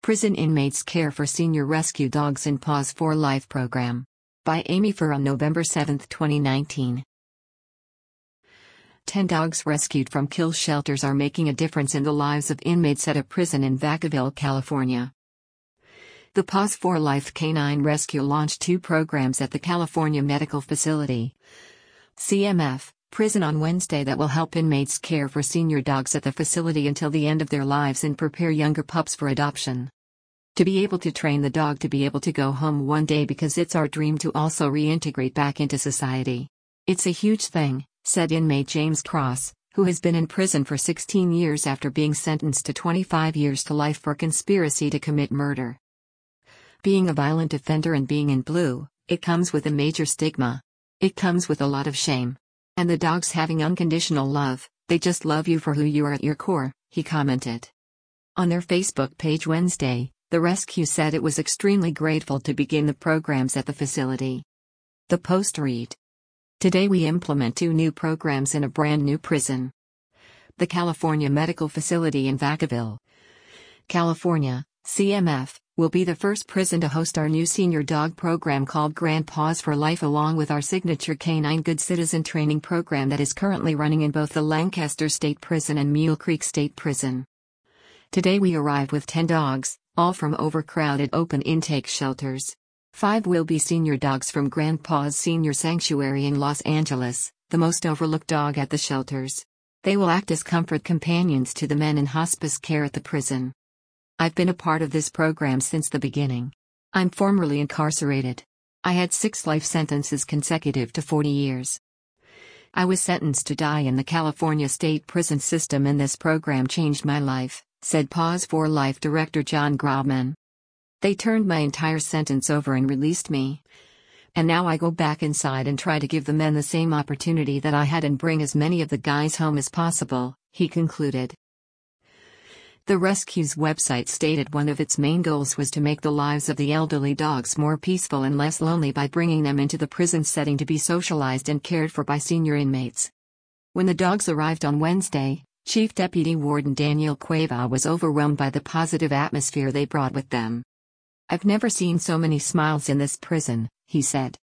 Prison Inmates Care for Senior Rescue Dogs in Paws for Life program. By Amy Furr on November 7, 2019. 10 dogs rescued from kill shelters are making a difference in the lives of inmates at a prison in Vacaville, California. The Paws for Life Canine Rescue launched 2 programs at the California Medical Facility, CMF, prison on Wednesday that will help inmates care for senior dogs at the facility until the end of their lives and prepare younger pups for adoption. To be able to train the dog to be able to go home one day because it's our dream to also reintegrate back into society. It's a huge thing, said inmate James Cross, who has been in prison for 16 years after being sentenced to 25 years to life for conspiracy to commit murder. Being a violent offender and being in blue, it comes with a major stigma. It comes with a lot of shame. And the dogs having unconditional love, they just love you for who you are at your core, he commented. On their Facebook page Wednesday, the rescue said it was extremely grateful to begin the programs at the facility. The post read: "Today we implement 2 new programs in a brand new prison. The California Medical Facility in Vacaville, California, CMF, will be the first prison to host our new senior dog program called Grand Paws for Life, along with our signature Canine Good Citizen training program that is currently running in both the Lancaster State Prison and Mule Creek State Prison. Today we arrived with 10 dogs, all from overcrowded open intake shelters. 5 will be senior dogs from Grand Paws Senior Sanctuary in Los Angeles, the most overlooked dog at the shelters. They will act as comfort companions to the men in hospice care at the prison. I've been a part of this program since the beginning. I'm formerly incarcerated. I had 6 life sentences consecutive to 40 years. I was sentenced to die in the California state prison system, and this program changed my life," said Paws for Life director John Grobman. "They turned my entire sentence over and released me. And now I go back inside and try to give the men the same opportunity that I had and bring as many of the guys home as possible," he concluded. The rescue's website stated one of its main goals was to make the lives of the elderly dogs more peaceful and less lonely by bringing them into the prison setting to be socialized and cared for by senior inmates. When the dogs arrived on Wednesday, Chief Deputy Warden Daniel Cueva was overwhelmed by the positive atmosphere they brought with them. "I've never seen so many smiles in this prison," he said.